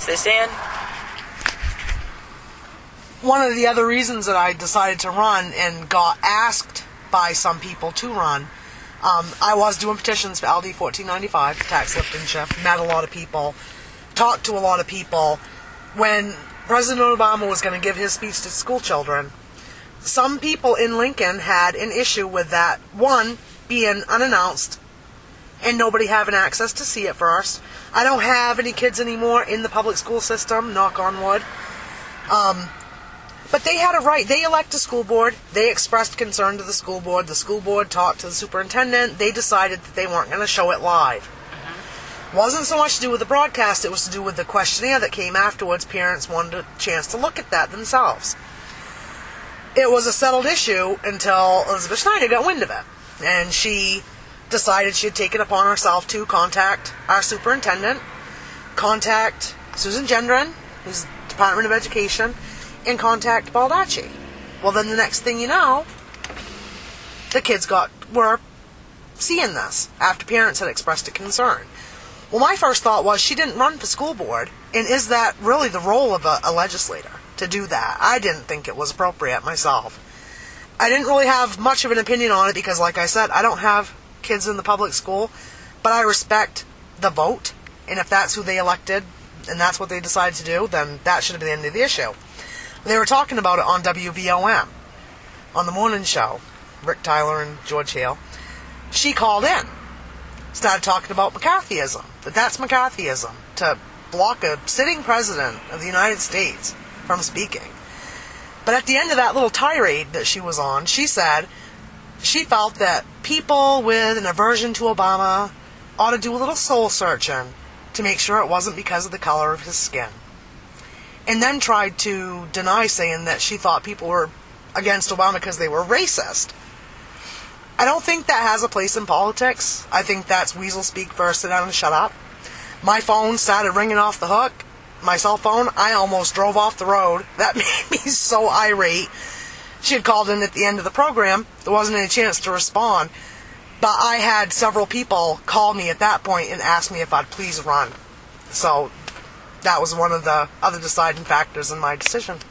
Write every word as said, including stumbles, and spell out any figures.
this in. One of the other reasons that I decided to run and got asked by some people to run, um, I was doing petitions for L D fourteen ninety-five, tax lift and shift, met a lot of people, talked to a lot of people. When President Obama was going to give his speech to school children, some people in Lincoln had an issue with that, one, being unannounced and nobody having access to see it first. I don't have any kids anymore in the public school system, knock on wood. Um, but they had a right. They elect a school board. They expressed concern to the school board. The school board talked to the superintendent. They decided that they weren't going to show it live. Mm-hmm. Wasn't so much to do with the broadcast. It was to do with the questionnaire that came afterwards. Parents wanted a chance to look at that themselves. It was a settled issue until Elizabeth Schneider got wind of it. And she decided she had taken upon herself to contact our superintendent, contact Susan Gendron, who's Department of Education, and contact Baldacci. Well, then the next thing you know, the kids got were seeing this after parents had expressed a concern. Well, my first thought was she didn't run for school board, and is that really the role of a, a legislator to do that? I didn't think it was appropriate myself. I didn't really have much of an opinion on it because, like I said, I don't have kids in the public school, but I respect the vote, and if that's who they elected and that's what they decided to do, then that should have been the end of the issue. They were talking about it on W V O M, on the morning show, Rick Tyler and George Hale. She called in, started talking about McCarthyism, that that's McCarthyism, to block a sitting president of the United States from speaking. But at the end of that little tirade that she was on, she said she felt that people with an aversion to Obama ought to do a little soul searching to make sure it wasn't because of the color of his skin. And then tried to deny saying that she thought people were against Obama because they were racist. I don't think that has a place in politics. I think that's weasel speak for sit down and shut up. My phone started ringing off the hook. My cell phone, I almost drove off the road. That made me so irate. She had called in at the end of the program. There wasn't any chance to respond. But I had several people call me at that point and ask me if I'd please run. So that was one of the other deciding factors in my decision.